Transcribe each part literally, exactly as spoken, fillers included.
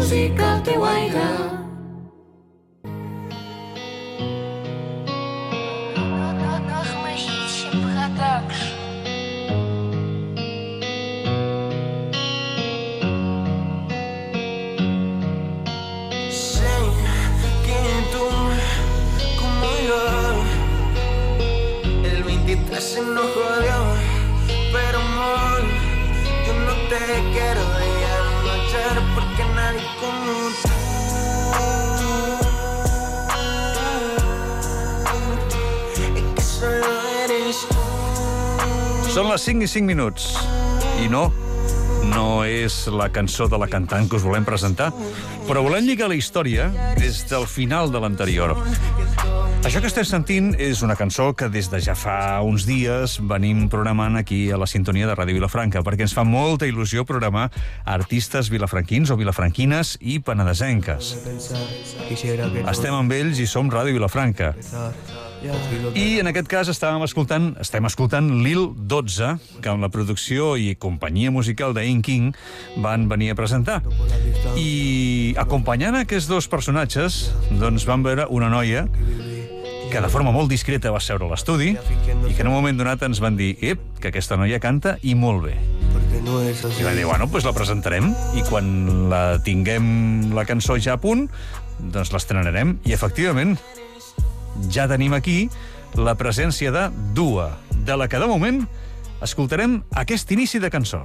música al teu aire. Se nos jodió, pero amor, yo no te quiero dejar marchar porque nadie como tú. Es que solo eres tú. Són les cinc i cinc minuts. I no, no és la cançó de la cantant que us volem presentar, però volem lligar la història des del final de l'anterior. Això que estem sentint és una cançó que des de ja fa uns dies venim programant aquí a la sintonia de Ràdio Vilafranca, perquè ens fa molta il·lusió programar artistes vilafranquins o vilafranquines i penedesenques. Estem amb ells i som Ràdio Vilafranca. I en aquest cas estàvem escoltant, estem escoltant Lil dotze, que amb la producció i companyia musical d'In King van venir a presentar. I acompanyant aquests dos personatges, doncs vam veure una noia que de forma molt discreta va seure a l'estudi i que en un moment donat ens van dir ep, que aquesta noia canta i molt bé. I van dir, bueno, doncs la presentarem i quan la tinguem la cançó ja a punt, doncs l'estrenarem. I efectivament, ja tenim aquí la presència de Dua, de la que de moment escoltarem aquest inici de cançó.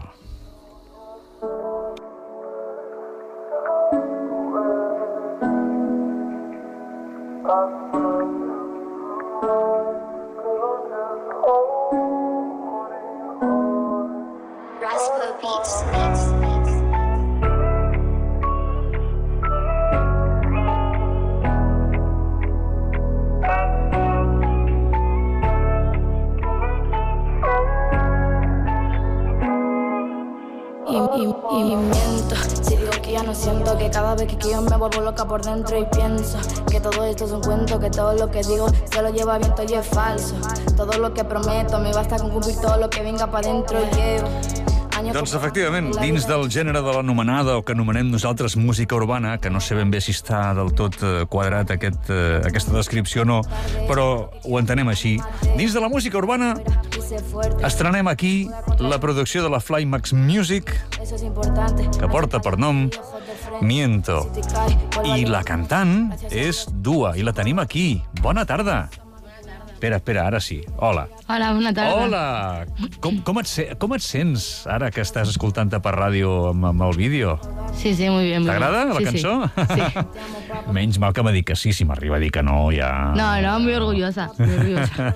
Y, y, y miento, si digo que ya no siento, que cada vez que quiero me vuelvo loca por dentro y pienso que todo esto es un cuento, que todo lo que digo se lo lleva viento y es falso. Todo lo que prometo me basta con cumplir todo lo que venga para dentro y llevo. Doncs, efectivament, dins del gènere de l'anomenada o que anomenem nosaltres música urbana, que no sé ben bé si està del tot quadrat aquest, aquesta descripció o no, però ho entenem així. Dins de la música urbana estrenem aquí la producció de la Flymax Music, que porta per nom Miento. I la cantant és Dua, i la tenim aquí. Bona tarda. Espera, espera, ara sí. Hola. Hola, bona tarda. Hola! Com, com, et, se, com et sents ara que estàs escoltant-te per ràdio amb, amb el vídeo? Sí, sí, muy bien. T'agrada la sí, cançó? Sí. sí. Menys mal que m'ha dit que sí, si m'arriba a dir que no, ja... No, no, muy orgullosa, muy orgullosa.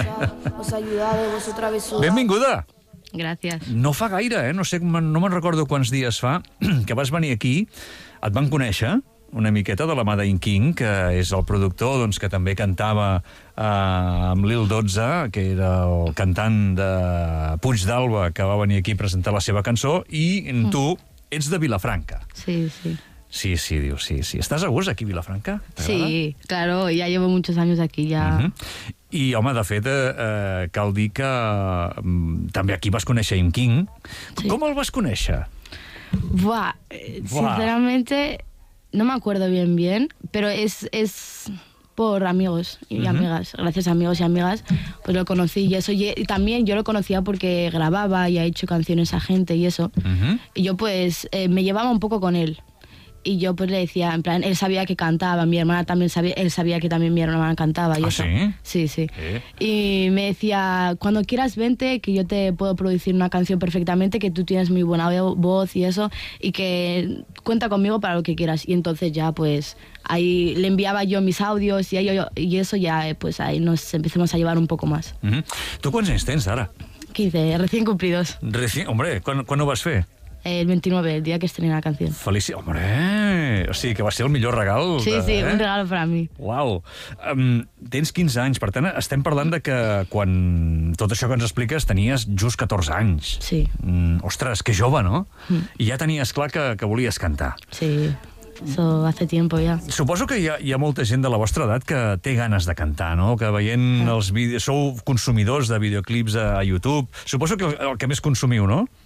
Benvinguda! Gràcies. No fa gaire, eh? No sé, no me'n recordo quants dies fa que vas venir aquí, et van conèixer una miqueta de la mà d'In King, que és el productor doncs, que també cantava eh, amb Lil dotze, que era el cantant de Puig d'Alba, que va venir aquí a presentar la seva cançó, i mm. tu ets de Vilafranca. Sí, sí. Sí, sí, dius, sí, sí. ¿Estás a gust aquí a Vilafranca? Sí, claro, ya llevo muchos años aquí, ya... Uh-huh. I, home, de fet, eh, cal dir que eh, també aquí vas conèixer In King. Sí. Com el vas conèixer? Buah, eh, sinceramente... No me acuerdo bien bien, pero es, es por amigos y uh-huh. amigas. Gracias a amigos y amigas, pues lo conocí y eso. Y, y también yo lo conocía porque grababa y ha hecho canciones a gente y eso. Uh-huh. Y yo pues eh, me llevaba un poco con él. Y yo pues le decía, en plan, él sabía que cantaba, mi hermana también sabía, él sabía que también mi hermana cantaba y ¿Ah, eso. sí? Sí, sí. ¿Eh? Y me decía, cuando quieras vente, que yo te puedo producir una canción perfectamente, que tú tienes muy buena voz y eso, y que cuenta conmigo para lo que quieras. Y entonces ya pues ahí le enviaba yo mis audios y, yo, y eso ya pues ahí nos empezamos a llevar un poco más. Uh-huh. ¿Tú cuántos años tienes ahora? quince, recién cumplidos. Recién, hombre, ¿cuándo, ¿cuándo vas a fer? El veintinueve, el día que estrené la canción. Felici... Hombre! O sigui, que va ser el millor regal. Sí, de, sí, eh? un regalo per a mi. Uau! Um, tens quinze anys, per tant, estem parlant de que quan tot això que ens expliques tenies just catorze anys. Sí. Mm, ostres, que jove, no? Mm. I ja tenies clar que, que volies cantar. Sí, eso hace tiempo ya. Suposo que hi ha, hi ha molta gent de la vostra edat que té ganes de cantar, no? Que veient els vídeos... Sou consumidors de videoclips a YouTube. Suposo que el, el que més consumiu, no?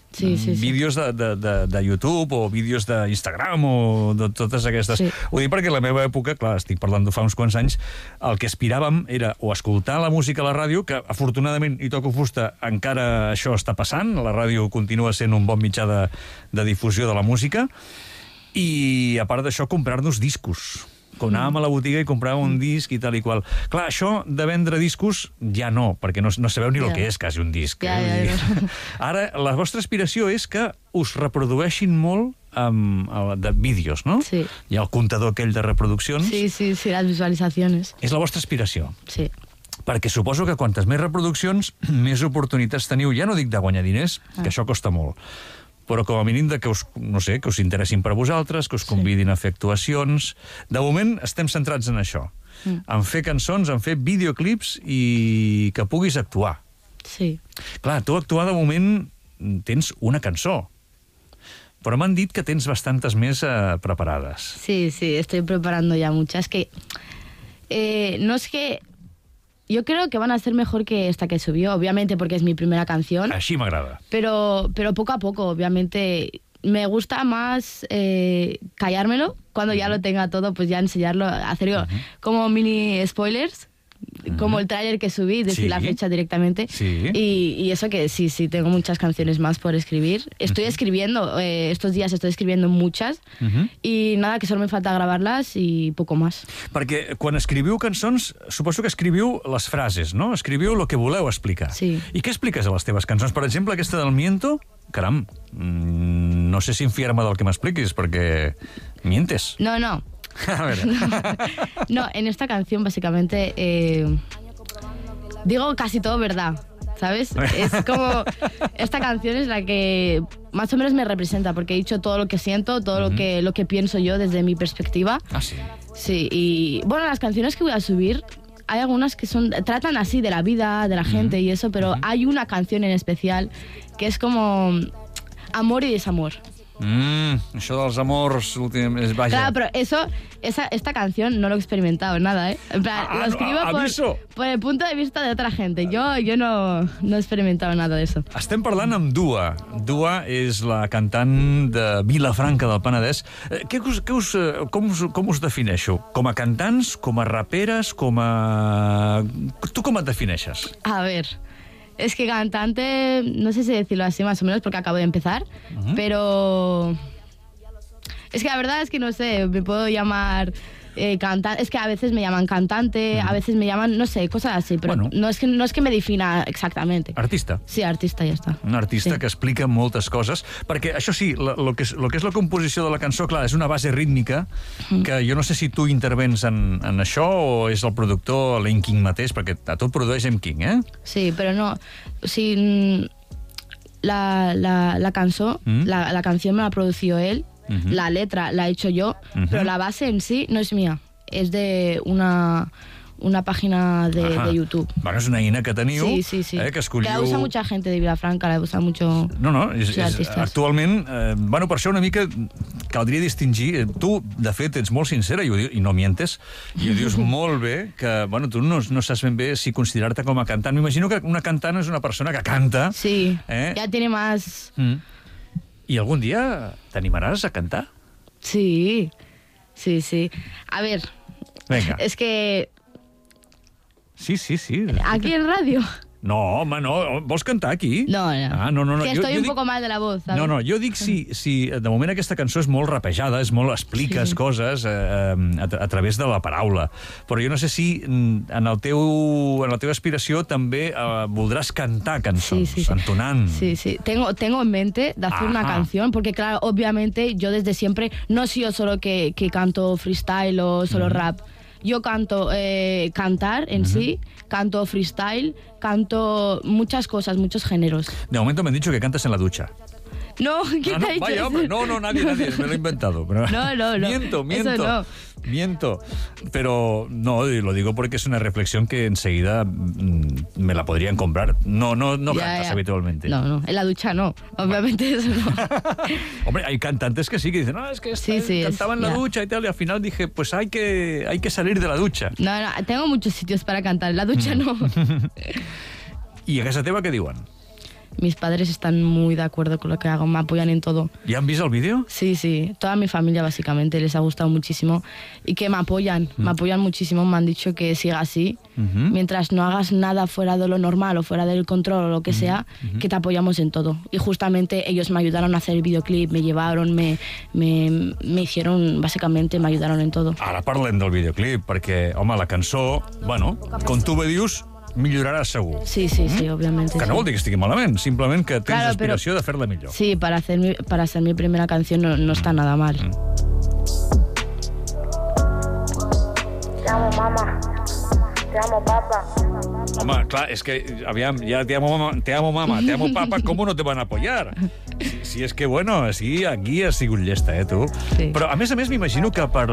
Sí, sí, sí. Vídeos de, de, de, de YouTube o vídeos d'Instagram o de totes aquestes... Sí. Ho dic perquè a la meva època, clar, estic parlant de fa uns quants anys, el que aspiràvem era o escoltar la música a la ràdio, que afortunadament, i toco fusta, encara això està passant, la ràdio continua sent un bon mitjà de, de difusió de la música, i a part d'això, comprar-nos discos. Quan anàvem a la botiga i compràvem un disc i tal i qual. Clar, això de vendre discos ja no, perquè no, no sabeu ni yeah. el que és quasi un disc. Ja, eh? ja, ja. Ara, la vostra aspiració és que us reprodueixin molt um, de vídeos, no? Sí. Hi ha el comptador aquell de reproduccions. Sí, sí, sí, las visualizaciones. És la vostra aspiració. Sí. Perquè suposo que quantes més reproduccions, més oportunitats teniu. Ja no dic de guanyar diners, ah. que això costa molt, però com a mínim de que us, no sé, que us interessin per a vosaltres, que us convidin sí. a fer actuacions. De moment estem centrats en això, mm. en fer cançons, en fer videoclips i que puguis actuar. Sí. Clar, tu actuar de moment tens una cançó, però m'han dit que tens bastantes més eh, preparades. Sí, sí, estoy preparando ya muchas. Que eh, no es que... Yo creo que van a ser mejor que esta que subió, obviamente porque es mi primera canción. Així m'agrada. Pero, pero poco a poco, obviamente. Me gusta más eh, callármelo, cuando uh-huh. ya lo tenga todo, pues ya enseñarlo, hacer uh-huh. como mini spoilers, uh-huh. como el tráiler que subí, decir sí. la fecha directamente. Sí. Y, y eso que sí, sí, tengo muchas canciones más por escribir. Estoy uh-huh. escribiendo, eh, estos días estoy escribiendo muchas, uh-huh. y nada, que solo me falta grabarlas y poco más. Perquè quan escriviu cançons, suposo que escriviu les frases, no? Escriviu el que voleu explicar. Sí. I què expliques a les teves cançons? Per exemple, aquesta del Miento, caram, mmm, no sé si enfiar-me del que m'expliquis, perquè mientes. No, no. A ver. No, en esta canción básicamente eh, digo casi todo verdad, ¿sabes? Es como... Esta canción es la que más o menos me representa, porque he dicho todo lo que siento, todo uh-huh. lo que, lo que pienso yo desde mi perspectiva. Ah, sí. Sí, y bueno, las canciones que voy a subir, hay algunas que son tratan así de la vida, de la gente uh-huh. y eso, pero uh-huh. hay una canción en especial que es como amor y desamor. Mm, això dels amors últims, vaja. Claro, pero eso, esa, esta canción no lo he experimentado nada, ¿eh? En plan, ah, lo escribo no, por, por el punto de vista de otra gente. Yo, yo no, no he experimentado nada de eso. Estem parlant amb Dua. Dua és la cantant de Vilafranca del Penedès. Eh, què us, què us, com, us, com us defineixo? Com a cantants, com a raperes, com a... Tu com et defineixes? A ver... Es que cantante, no sé si decirlo así más o menos porque acabo de empezar, uh-huh. pero es que la verdad es que no sé, me puedo llamar eh, cantante, es que a veces me llaman cantante, uh-huh. a veces me llaman, no sé, cosas así, pero bueno. no, es que, no es que me defina exactamente. Artista. Sí, artista, ja està. Un artista sí. que explica moltes coses, perquè això sí, el que, és, lo que és la composició de la cançó, clar, és una base rítmica, mm. que jo no sé si tu intervens en, en això o és el productor, l'Em King mateix, perquè a tot produeix Em King, eh? Sí, però no, o sigui, la, la, la cançó, mm. la, la canción me la produció él, uh-huh. la letra la he hecho yo, uh-huh. pero la base en sí no es mía, es de una, una página de, de YouTube. Bueno, és una eina que teniu, sí, sí, sí. Eh, que escolliu... Que la usa mucha gente de Vilafranca, la usa mucho... No, no, és, és, actualment, eh, bueno, per això una mica caldria distingir, tu, de fet, ets molt sincera i, ho diu, i no mientes, i ho dius molt bé, que, bueno, tu no, no saps ben bé si considerar-te com a cantant. M'imagino que una cantant és una persona que canta. Sí, eh? ja tiene más... Mm. I algun dia t'animaràs a cantar? Sí, sí, sí. A ver, venga. Es que... Sí, sí, sí. ¿Aquí en radio? No, home, no. Vols cantar aquí? No, no. Ah, no, no, no. Que jo, estoy jo un dic... poco mal de la voz, ¿sabes? No, no, jo dic si, si de moment aquesta cançó és molt rapejada, és molt expliques sí. coses eh, a, a través de la paraula. Però jo no sé si en, el teu, en la teva aspiració també eh, voldràs cantar cançons, sí, sí, sí. entonant. Sí, sí. Tengo, tengo en mente de hacer Ajá. una canción, porque claro, obviamente yo desde siempre no soy yo solo que, que canto freestyle o solo mm. rap. Yo canto, eh, cantar en uh-huh. sí, canto freestyle, canto muchas cosas, muchos géneros. De momento me han dicho que cantas en la ducha. No, ¿qué ah, te no, ha dicho vaya, eso? hombre, no, no, nadie, nadie, me lo he inventado. Pero... No, no, no. Miento, miento. Eso no. Miento. Pero no, lo digo porque es una reflexión que enseguida mmm, me la podrían comprar. No, no, no ya, cantas ya. habitualmente. No, no, en la ducha no. Obviamente eso no. Hombre, hay cantantes que sí, que dicen, no, es que sí, sí, cantaba en la ya. ducha y tal, y al final dije, pues hay que, hay que salir de la ducha. No, no, tengo muchos sitios para cantar, en la ducha mm. no. I a casa teva què diuen? mis padres están muy de acuerdo con lo que hago, me apoyan en todo. ¿Y han visto el vídeo? Sí, sí, toda mi familia básicamente les ha gustado muchísimo y que me apoyan, mm. me apoyan muchísimo, me han dicho que siga así, uh-huh. mientras no hagas nada fuera de lo normal o fuera del control o lo que uh-huh. sea, uh-huh. que te apoyamos en todo. Y justamente ellos me ayudaron a hacer el videoclip, me llevaron, me, me, me hicieron, básicamente me ayudaron en todo. Ara parlem del videoclip, perquè, home, la cançó, bueno, com tu bé dius, millorarà segur. Sí, sí, mm? sí, obviamente. Que no sí. vol dir que estigui malament, simplement que tens claro, aspiració de fer-la millor. Sí, para hacer mi, para hacer mi primera canción no, no está nada mal. Mm. Te amo, mamá. Te amo, papa. Home, clar, és que, aviam, ja te amo, mama, te amo, mama, te amo, papa, ¿cómo no te van a apoyar? Si, si és que, bueno, sí, aquí has sigut llesta, eh, tu? Sí. Però, a més a més, m'imagino que per...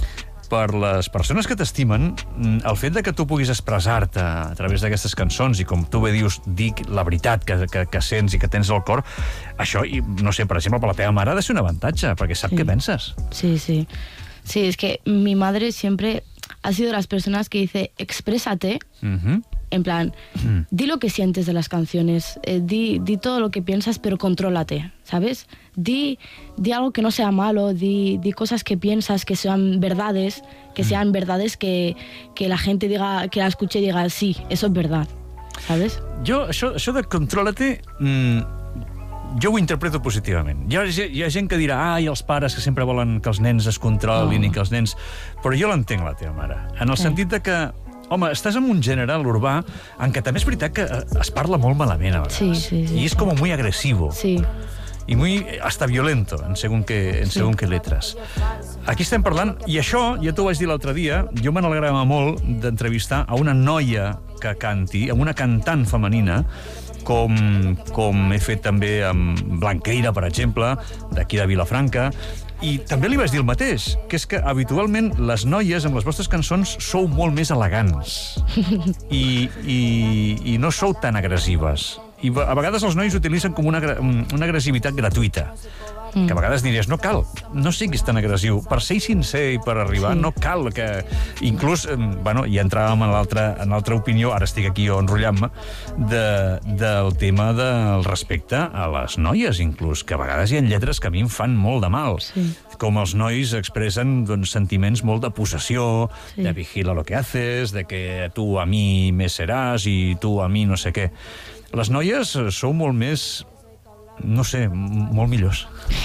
per les persones que t'estimen, el fet de que tu puguis expressar-te a través d'aquestes cançons i, com tu bé dius, dir la veritat que, que, que sents i que tens al cor, això, i, no sé, per exemple, per la teva mare ha de ser un avantatge, perquè sap sí. què penses. Sí, sí. Sí, es que mi madre siempre ha sido de las personas que dice, exprésate, uh-huh. en plan, uh-huh. di lo que sientes de las canciones, eh, di, di todo lo que piensas, pero contrólate, ¿sabes? Di, di algo que no sea malo, di, di cosas que piensas que sean verdades, que sean verdades que, que la gente diga, que la escuche y diga, sí, eso es verdad, ¿sabes? Jo, això, això de contrólate, mmm, jo ho interpreto positivament. Hi ha, hi ha gent que dirà, ai, els pares que sempre volen que els nens es controlin oh. i que els nens... Però jo l'entenc, la teva mare, en el sí. sentit de que home, estàs en un gènere, l'urbà, en què també és veritat que es parla molt malament a vegades. Sí, sí, sí. I és com muy agresivo. Sí. I muy, hasta violento, en segon que, en segon sí. que letres. Aquí estem parlant, i això, ja t'ho vaig dir l'altre dia, jo me n'alegrava molt d'entrevistar a una noia que canti, a una cantant femenina, com, com he fet també amb Blanqueira, per exemple, d'aquí de Vilafranca, i també li vaig dir el mateix, que és que habitualment les noies amb les vostres cançons sou molt més elegants i, i, i no sou tan agressives. I a vegades els nois utilitzen com una, una agressivitat gratuïta, mm. que a vegades diries, no cal, no siguis tan agressiu. Per ser sincer i per arribar, sí. no cal que... Inclús, bueno, ja entràvem en l'altra opinió, ara estic aquí jo enrotllant-me, de, del tema del respecte a les noies, inclús, que a vegades hi ha lletres que a mi em fan molt de mal. Sí. Com els nois expressen doncs, sentiments molt de possessió, sí. de vigila lo que haces, de que tu a mi me seràs i tu a mi no sé què. Les noies sou molt més, no sé, molt millors.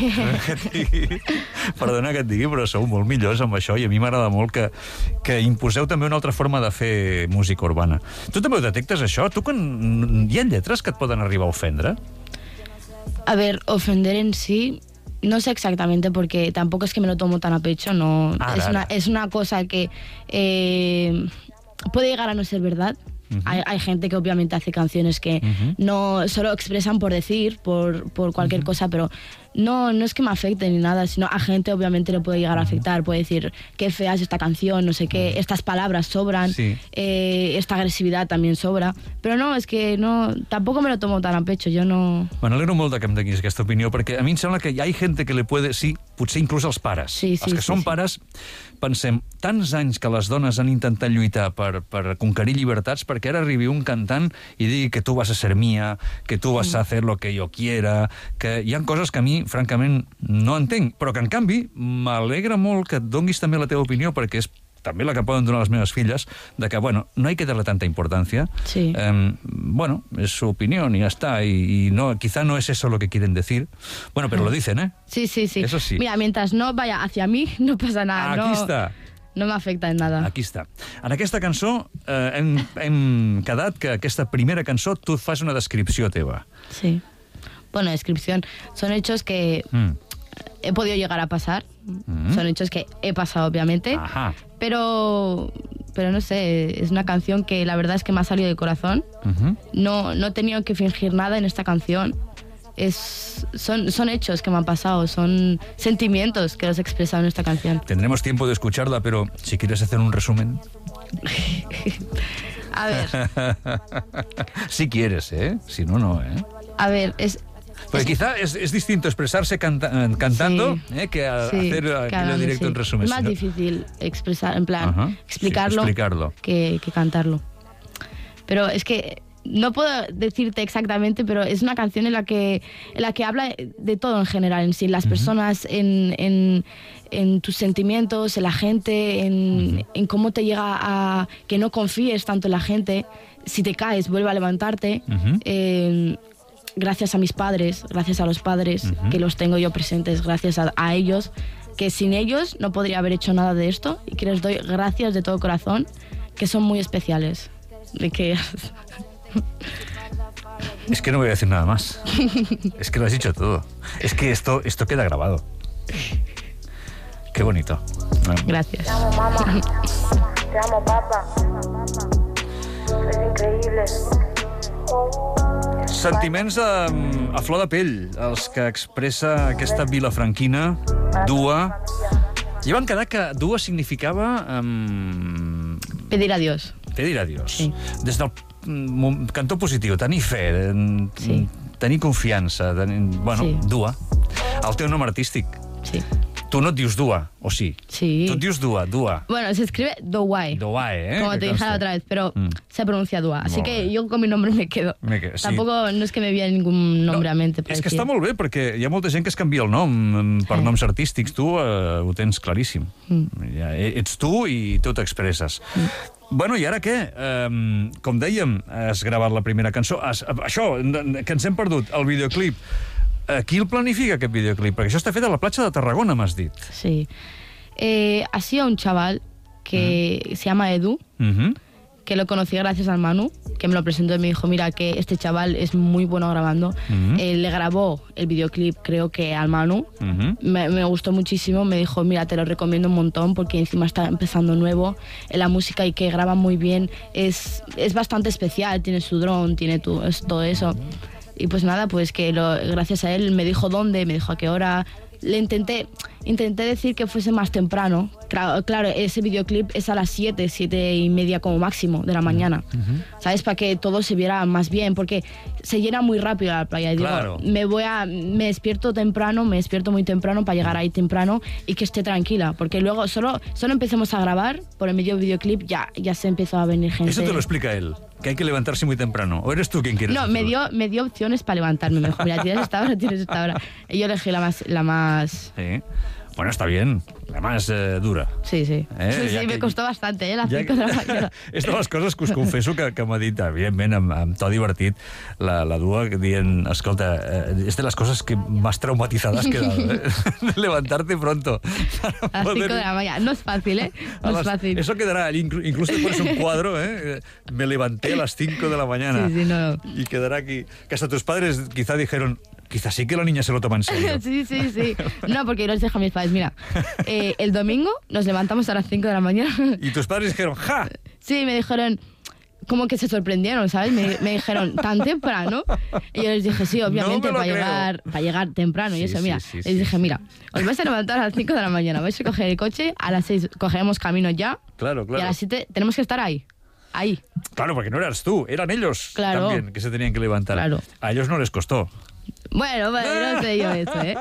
Perdona que et digui, però sou molt millors amb això i a mi m'agrada molt que, que imposeu també una altra forma de fer música urbana. Tu també ho detectes, això? Tu quan hi ha lletres que et poden arribar a ofendre? A ver, ofender en sí... No sé exactamente porque tampoco es que me lo tomo tan a pecho, no. Ah, es, una, es una cosa que eh, puede llegar a no ser verdad. Uh-huh. Hay, hay gente que obviamente hace canciones que uh-huh. no solo expresan por decir, por, por cualquier uh-huh. cosa, pero no, no es que me afecte ni nada, sino a gente obviamente le puede llegar a afectar, puede decir, qué fea es esta canción, no sé qué, uh-huh. estas palabras sobran, sí. eh, esta agresividad también sobra, però no, és que no, tampoco me lo tomo tan a pecho, jo no... Me n'alegro molt de que em deguis aquesta opinió, perquè a mi em sembla que hi ha gent que le puede, sí, potser inclús els pares. Sí, sí, els que sí, són sí. pares, pensem, tants anys que les dones han intentat lluitar per, per conquerir llibertats, perquè ara arribi un cantant i digui que tu vas a ser mía, que tu vas a hacer lo que yo quiera, que hi ha coses que a mi, francament, no entenc, però que, en canvi, m'alegra molt que et donguis també la teva opinió, perquè és també la que poden donar les meves filles, de que, bueno, no hay que darle tanta importancia. Sí. Eh, bueno, es su opinión y ya está, y, y no, quizá no es eso lo que quieren decir. Bueno, pero lo dicen, ¿eh? Sí, sí, sí. Eso sí. Mira, mientras no vaya hacia mí, no pasa nada. Aquí no, està. No m'afecta en nada. Aquí està. En aquesta cançó eh, hem, hem quedat que aquesta primera cançó tu fas una descripció teva. Sí. Bueno, descripción. Son hechos que mm. he podido llegar a pasar. Mm. Son hechos que he pasado, obviamente. Ajá. Pero, pero no sé, es una canción que la verdad es que me ha salido del corazón. Uh-huh. No, no he tenido que fingir nada en esta canción. Es, son, son hechos que me han pasado, son sentimientos que los he expresado en esta canción. Tendremos tiempo de escucharla, pero si quieres hacer un resumen. A ver. Si quieres, ¿eh? Si no, no, ¿eh? A ver, es... Pues es, quizá es, es distinto expresarse canta, cantando sí, eh, que a, sí, hacer aquello directo sí. en resumen. Es más sino... difícil expresar, en plan, uh-huh. explicarlo, sí, explicarlo. Que, que cantarlo. Pero es que no puedo decirte exactamente, pero es una canción en la que, en la que habla de todo en general, en sí, las uh-huh. personas, en, en, en tus sentimientos, en la gente, en, uh-huh. en cómo te llega a que no confíes tanto en la gente. Si te caes, vuelve a levantarte. Uh-huh. Eh, gracias a mis padres, gracias a los padres, uh-huh. que los tengo yo presentes, gracias a, a ellos, que sin ellos no podría haber hecho nada de esto, y que les doy gracias de todo corazón, que son muy especiales. De que... Es que no voy a decir nada más. Es que lo has dicho todo. Es que esto, esto queda grabado. Qué bonito. Gracias. Te amo, mamá. Te amo, papá. Es increíble. Sentiments a, a flor de pell, els que expressa aquesta vilafranquina, Dua. I van quedar que Dua significava... Um... Pedir a Dios. Pedir a Dios. Sí. Des del um, cantó positiu, tenir fe, sí. tenir confiança, tenir, bueno, sí. Dua. El teu nom artístic. Sí. Tu no et dius Dua, o sí? Sí. Tu et dius Dua, Dua. Bueno, se escribe Douai. Douai, ¿eh? Como te dije la otra vez, pero mm. se pronuncia Dua. Así molt que bé. Yo con mi nombre me quedo. Me quedo sí. Tampoco no es que me viene ningún nombre no, a mente. És que decir. està molt bé, perquè hi ha molta gent que es canvia el nom per sí. noms artístics. Tu uh, ho tens claríssim. Mm. Ja, ets tu i tu t'expresses. Mm. Bueno, i ara què? Um, com dèiem, has gravat la primera cançó. Has, això, que ens hem perdut, el videoclip. Uh, qui el planifica, aquest videoclip? Perquè això està fet a la platja de Tarragona, m'has dit. Sí. Eh, ha sido un chaval que uh-huh. se llama Edu, uh-huh. que lo conocí gracias al Manu, que me lo presentó y me dijo, mira, que este chaval es muy bueno grabando. Uh-huh. Eh, le grabó el videoclip, creo que al Manu. Uh-huh. Me, me gustó muchísimo. Me dijo, mira, te lo recomiendo un montón porque encima está empezando nuevo en la música y que graba muy bien. Es, es bastante especial, tiene su dron, tiene tu, es, todo eso. Uh-huh. Y pues nada, pues que lo, gracias a él me dijo dónde, me dijo a qué hora. Le intenté, intenté decir que fuese más temprano. Claro, claro, ese videoclip es a las siete, siete y media como máximo de la mañana. Uh-huh. ¿Sabes? Para que todo se viera más bien, porque se llena muy rápido la playa. Y claro. digo, me voy a, me despierto temprano, me despierto muy temprano para llegar ahí temprano y que esté tranquila, porque luego solo, solo empecemos a grabar, por el medio videoclip ya, ya se empezó a venir gente. Eso te lo explica él. Que hay que levantarse muy temprano. ¿O eres tú quien quieres? No, me dio, me dio opciones para levantarme. Me dijo, mira, tienes esta hora, tienes esta hora. Y yo elegí la más... La más... Sí. Bueno, está bien. La más eh, dura. Sí, sí. Eh, sí, sí, que, me costó bastante, eh, las cinco de la mañana. És de les coses que us confesso que, que m'ha dit, evidentment, amb, amb to divertit, la, la Dua, dient, escolta, eh, és de les coses que más traumatizada has quedado, eh? Levantarte pronto. A las cinco de la mañana. No es fácil, ¿eh? No las, es fácil. Eso quedará, incluso te pones un cuadro, ¿eh? Me levanté a las cinco de la mañana. Sí, sí, no. Y quedará aquí. Que hasta tus padres quizá dijeron... Quizás sí que la niña se lo toma en serio. Sí, sí, sí. No, porque yo les dejo a mis padres. Mira, eh, el domingo nos levantamos a las cinco de la mañana. Y tus padres dijeron, ¡ja! Sí, me dijeron, como que se sorprendieron, ¿sabes? Me, me dijeron, ¿tan temprano? Y yo les dije, sí, obviamente, no para llegar, para llegar temprano. Sí, y eso, sí, mira, sí, les sí, dije, sí. mira, os vais a levantar a las cinco de la mañana, vais a coger el coche, a las seis cogeremos camino ya. Claro, claro. Y a las siete tenemos que estar ahí. Ahí. Claro, porque no eras tú, eran ellos claro. también que se tenían que levantar. Claro. A ellos no les costó. Bueno, bueno, no sé yo eso, ¿eh?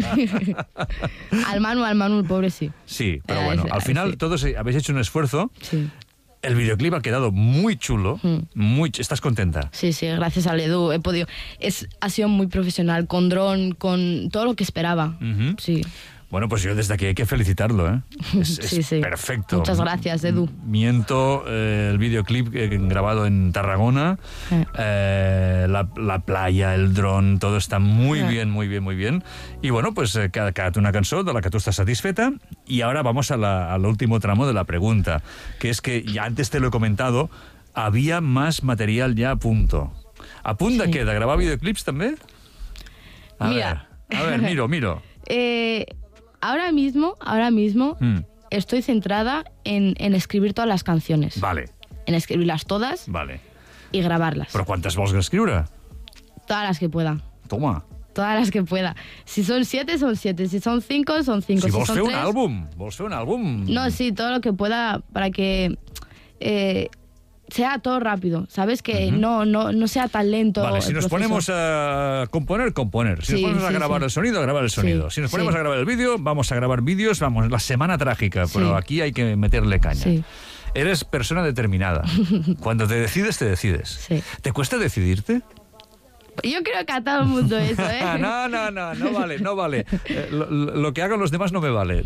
Al Manu, al Manu, el pobre sí. Sí, pero eh, bueno, ese, al final sí. todos habéis hecho un esfuerzo. Sí. El videoclip ha quedado muy chulo. Mm. Muy, ¿estás contenta? Sí, sí, gracias al Edu he podido. Es, ha sido muy profesional, con dron, con todo lo que esperaba. Uh-huh. Sí. Bueno, pues yo desde aquí hay que felicitarlo, ¿eh? Es, sí, es sí. perfecto. Muchas gracias, Edu. Miento, eh, el videoclip eh, grabado en Tarragona, eh. Eh, la, la playa, el dron, todo está muy eh. bien, muy bien, muy bien. Y bueno, pues eh, cada, cada una canción de la que tú estás satisfeta. Y ahora vamos a la, al último tramo de la pregunta, que es que ya antes te lo he comentado, había más material ya a punto. ¿A punto sí. de qué? ¿De grabar videoclips también? A Mira. ver, a ver, miro, miro. eh... Ahora mismo, ahora mismo, mm. estoy centrada en, en escribir todas las canciones. Vale. En escribirlas todas. Vale. Y grabarlas. ¿Pero cuántas vols escriure? Todas las que pueda. Toma. Todas las que pueda. Si son siete, son siete. Si son cinco, son cinco. Si, si vols son fer tres... un àlbum. Vols fer un àlbum. No, sí, todo lo que pueda para que... Eh, sea todo rápido, ¿sabes? Que uh-huh. no, no, no sea tan lento. Vale, si nos proceso. ponemos a componer, componer. Si sí, nos ponemos sí, a grabar sí. el sonido, grabar el sonido. Sí, si nos ponemos sí. a grabar el vídeo, vamos a grabar vídeos, vamos, la semana trágica, pero sí. aquí hay que meterle caña. Sí. Eres persona determinada. Cuando te decides, te decides. Sí. ¿Te cuesta decidirte? Yo creo que a todo el mundo eso, ¿eh? No, no, no, no vale, no vale. Eh, lo, lo que hagan los demás no me vale.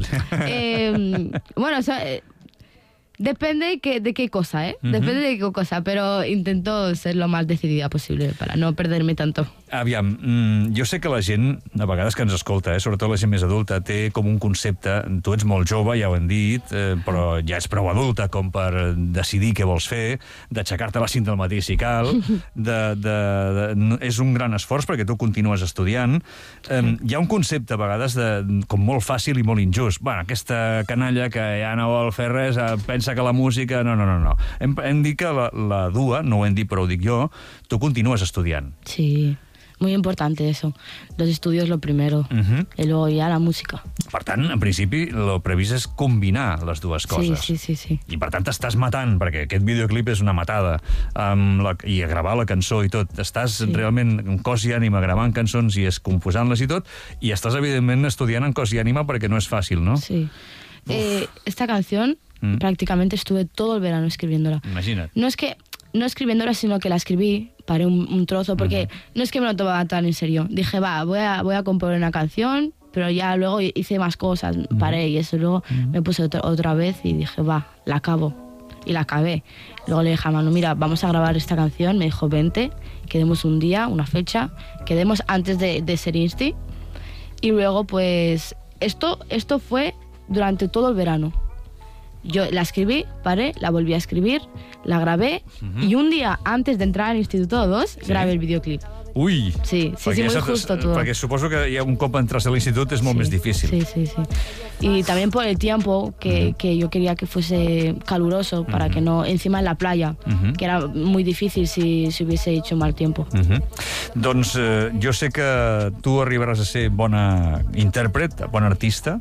Eh, bueno, o sea, eh, depende de qué, de qué cosa, ¿eh? Uh-huh. Depende de qué cosa, pero intento ser lo más decidida posible para no perderme tanto. Aviam, mm, jo sé que la gent, a vegades que ens escolta, eh, sobretot la gent més adulta, té com un concepte, tu ets molt jove, ja ho hem dit, eh, però ja ets prou adulta com per decidir què vols fer, d'aixecar-te a les cinc del matí si cal, de, de, de, és un gran esforç perquè tu continues estudiant. Eh, hi ha un concepte a vegades de, com molt fàcil i molt injust. Bueno, aquesta canalla que ja no vol fer res, pensa que la música... No, no, no, no. Hem, hem dit que la, la Dua, no ho hem dit però ho dic jo, tu continues estudiant. Sí. Muy importante eso. Los estudios lo primero, uh-huh. y luego ya la música. Per tant, en principi, el previst és combinar les dues coses. Sí, sí, sí, sí. I per tant t'estàs matant, perquè aquest videoclip és una matada, amb la, i a gravar la cançó i tot. Estàs sí. realment en cos i ànima gravant cançons i es composant-les i tot, i estàs, evidentment, estudiant en cos i ànima perquè no és fàcil, no? Sí. Eh, esta canción, mm. prácticamente estuve todo el verano escribiéndola. Imagina't. No es que... No escribiéndola, sino que la escribí, paré un, un trozo, porque uh-huh. no es que me lo tomaba tan en serio. Dije, va, voy a, voy a componer una canción, pero ya luego hice más cosas, uh-huh. paré y eso. Luego uh-huh. me puse otra, otra vez y dije, va, la acabo. Y la acabé. Luego le dije a Manu, mira, vamos a grabar esta canción. Me dijo, vente, quedemos un día, una fecha, quedemos antes de, de ser Insti. Y luego, pues, esto, esto fue durante todo el verano. Yo la escribí, paré, la volví a escribir, la grabé uh-huh. y un día antes de entrar al Instituto dos sí. grabé el videoclip. Ui! Sí, sí, sí, muy justo todo. Perquè suposo que ja un cop entras a l'institut és molt sí, més difícil. Sí, sí, sí. Y también por el tiempo que, uh-huh. que yo quería que fuese caluroso para uh-huh. que no... Encima en la playa, uh-huh. que era muy difícil si, si hubiese hecho mal tiempo. Uh-huh. Doncs eh, jo sé que tu arribaràs a ser bona intèrpret, bona artista,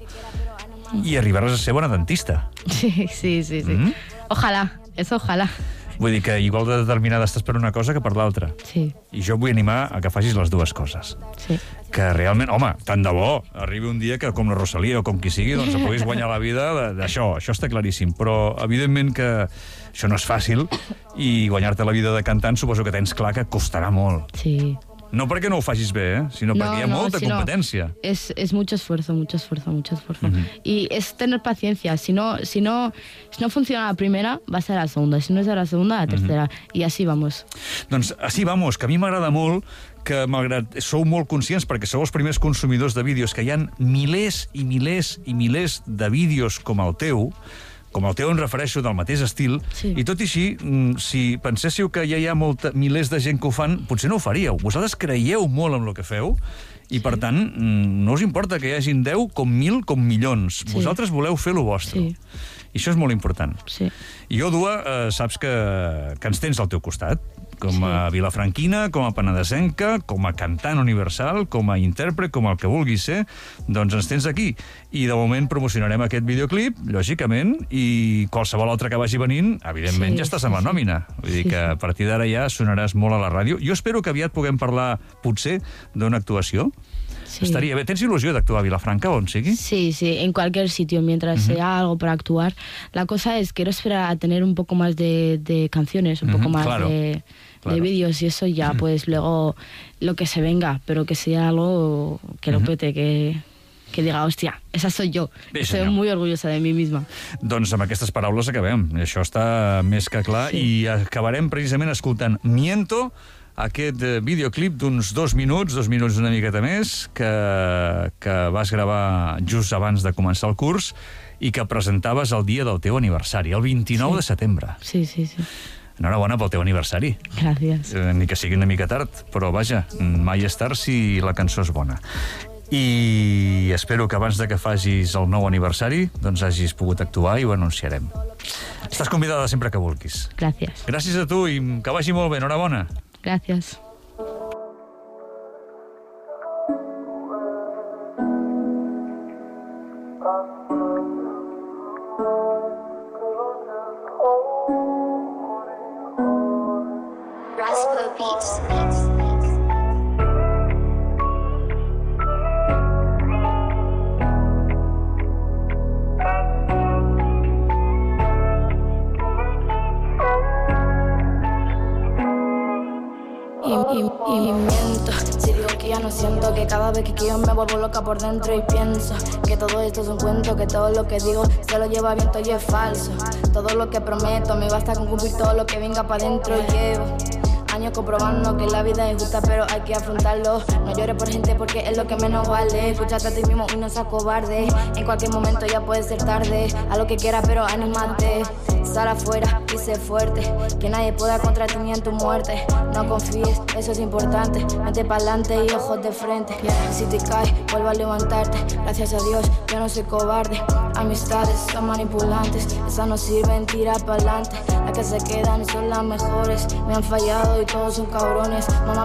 i arribaràs a ser bona dentista. Sí, sí, sí. sí. Mm? Ojalà, eso ojalà. Vull dir que igual de determinada estàs per una cosa que per l'altra. Sí. I jo vull animar a que facis les dues coses. Sí. Que realment, home, tant de bo, arribi un dia que com la Rosalia o com qui sigui, doncs puguis guanyar la vida d'això, això està claríssim. Però, evidentment, que això no és fàcil i guanyar-te la vida de cantant suposo que tens clar que costarà molt. Sí. No perquè no ho facis bé, eh? sinó no, perquè hi ha no, molta sino competència. Es, es mucho esfuerzo, mucho esfuerzo, mucho esfuerzo. Uh-huh. Y es tener paciencia. Si no, si, no, si no funciona la primera, va a ser la segunda. Si no és la segunda, la tercera. Uh-huh. I així vamos. Doncs així vamos, que a mi m'agrada molt que, malgrat sou molt conscients, perquè sou els primers consumidors de vídeos, que hi ha milers i milers i milers de vídeos com el teu, com el teu em refereixo del mateix estil, sí. i tot i així, si penséssiu que ja hi ha molta, milers de gent que ho fan, potser no ho faríeu. Vosaltres creieu molt en el que feu, i per tant, no us importa que hi hagin deu, com mil, com milions. Sí. Vosaltres voleu fer lo vostre. Sí. I això és molt important. Sí. I jo, Dua, eh, saps que, que ens tens al teu costat, com a sí. vilafranquina, com a penedesenca, com a cantant universal, com a intèrpret, com el que vulguis ser, doncs ens tens aquí. I de moment promocionarem aquest videoclip, lògicament, i qualsevol altre que vagi venint, evidentment sí, ja estàs sí, en la nòmina. Vull sí, dir que a partir d'ara ja sonaràs molt a la ràdio. Jo espero que aviat puguem parlar, potser, d'una actuació. Sí. Estaría bien. ¿Tienes ilusión de actuar a Vilafranca o en sigui? Sí, sí, en cualquier sitio, mientras uh-huh. sea algo para actuar. La cosa es, quiero esperar a tener un poco más de, de canciones, un uh-huh. poco más claro. de, claro. de vídeos y eso ya, uh-huh. pues luego lo que se venga, pero que sea algo que uh-huh. lo pete, que... que diga, hòstia, esa soy yo. Bé, Soy muy orgullosa de mi misma. Doncs amb aquestes paraules acabem. Això està més que clar. Sí. I acabarem precisament escoltant Miento, aquest videoclip d'uns dos minuts, dos minuts una miqueta més, que, que vas gravar just abans de començar el curs i que presentaves el dia del teu aniversari, el vint-i-nou sí. de setembre. Sí, sí, sí. Enhorabona pel teu aniversari. Gràcies. Eh, ni que sigui una mica tard, però vaja, mai és tard si la cançó és bona. I espero que abans de que facis el nou aniversari doncs hagis pogut actuar i ho anunciarem. Estàs convidada sempre que vulguis. Gràcies. Gràcies a tu i que vagi molt bé. Enhorabona. Gràcies. Raspa Beats. y, y miento. Si digo que ya no siento, que cada vez que yo me vuelvo loca por dentro y pienso que todo esto es un cuento, que todo lo que digo se lo lleva viento y es falso. Todo lo que prometo me basta con cumplir todo lo que venga para dentro. Llevo años comprobando que la vida es injusta, pero hay que afrontarlo. No llores por gente porque es lo que menos vale. Escúchate a ti mismo y no seas cobarde. En cualquier momento ya puede ser tarde. Haz lo que quieras, pero anímate. Sal afuera y sé fuerte. Que nadie pueda contra ti ni en tu muerte. No confíes, eso es importante. Mente pa'lante y ojos de frente. Si te caes, vuelve a levantarte. Gracias a Dios, yo no soy cobarde. Amistades son manipulantes. Esas no sirven, tira pa'lante. Las que se quedan son las mejores. Me han fallado y todos son cabrones. Mamá